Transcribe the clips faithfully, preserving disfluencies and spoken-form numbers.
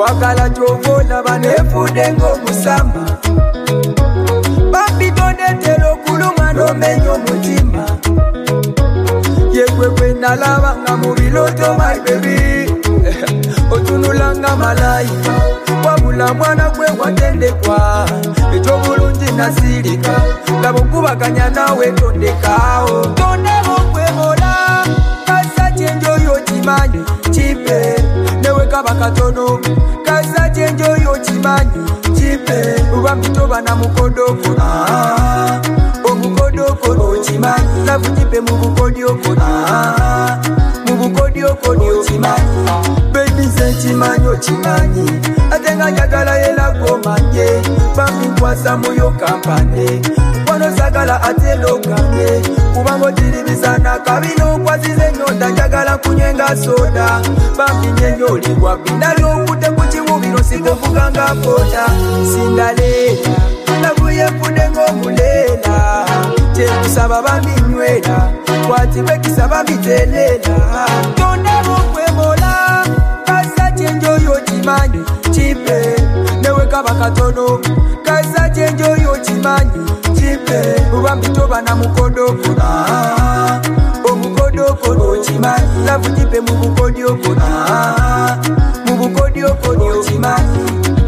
Wakala chovola banefude ng'omusamba bambitondetera okuluma n'omenya omutima yekwekwe nalaba nga mu biloto my baby otunulanga malayika wabula mwana gwe watendekwa ekyobulungi nasirika laba okubaganya nawe tondekaawo tondebo kwemola kasa kyenjoyo kimanyi kipe newe kaba katono kasa kyenjoyo kimanyi kipe uba mitoba na mukodokono omukodokono okimanyi lavu kipe mu bukodyokono mu bukodyokono okimanyi baby ze kimanyi okimanyi ate nga njagala yelago manye bambikwasa muyo kampane wano sagala ate lokane kubanga ogiribisana kabino okwasize nyonda njagala kunywenga soda bambinye nyolibwa binali okute ku kiwubiro sikokuganga boda sindaleera nabuye mfude ng'omuleera kyekusaba bambinywera kwatibe kisaba mbiteeleera tondebo kwemola kasa kyenjoyo kimanyi kipe newe kaba katono kasa kyenjoyo kimanyi kipe uba mbitoba na mukodokono omukodokono okimanyi lavu kipe mu bukodyokono mu bukodyokono okimanyi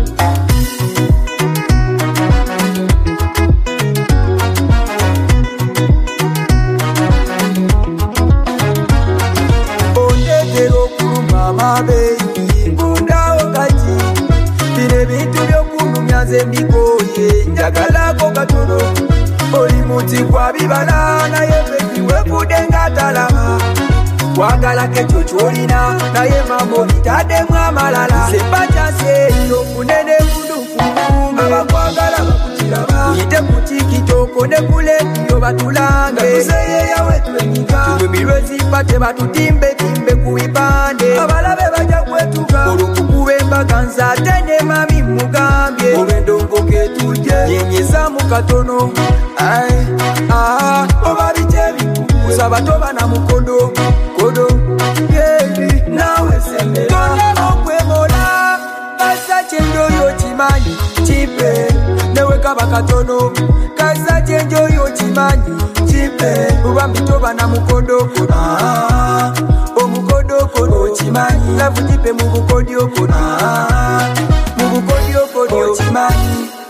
ondetera okuluma mabebi ngundawo kati bino bintu byokunumya nze mbikoye njagalako katono oli muti gwa bibala naye bebi wefude nga talaba wagalako ekyo kyolina naye mambo bitaddemu amalala sebakyaseiyo kunene buduku abakwagala bakukiraba yite ku tikitoko ne kulediyo batulange tuseyeya wetwenyiga tuwemirwe zipa tebatutimbekimbe ku bipande abalabe bajja kwetuga olukukuba embaga nze ate ne mami mugambye olw'endongo ketulye nyenyeza mu katono oba bikyebikusaba batoba na mukodo kodo yebi nawe sembera tondebo kwemola kasa kyenjoyo kimanyi kipe newe kaba katono kasa kyenjoyo kimanyi kipe uba mbitoba na mukodokono omukodokono okimanyi lavu kipe mu bukodyokono mu bukodyokono okimanyi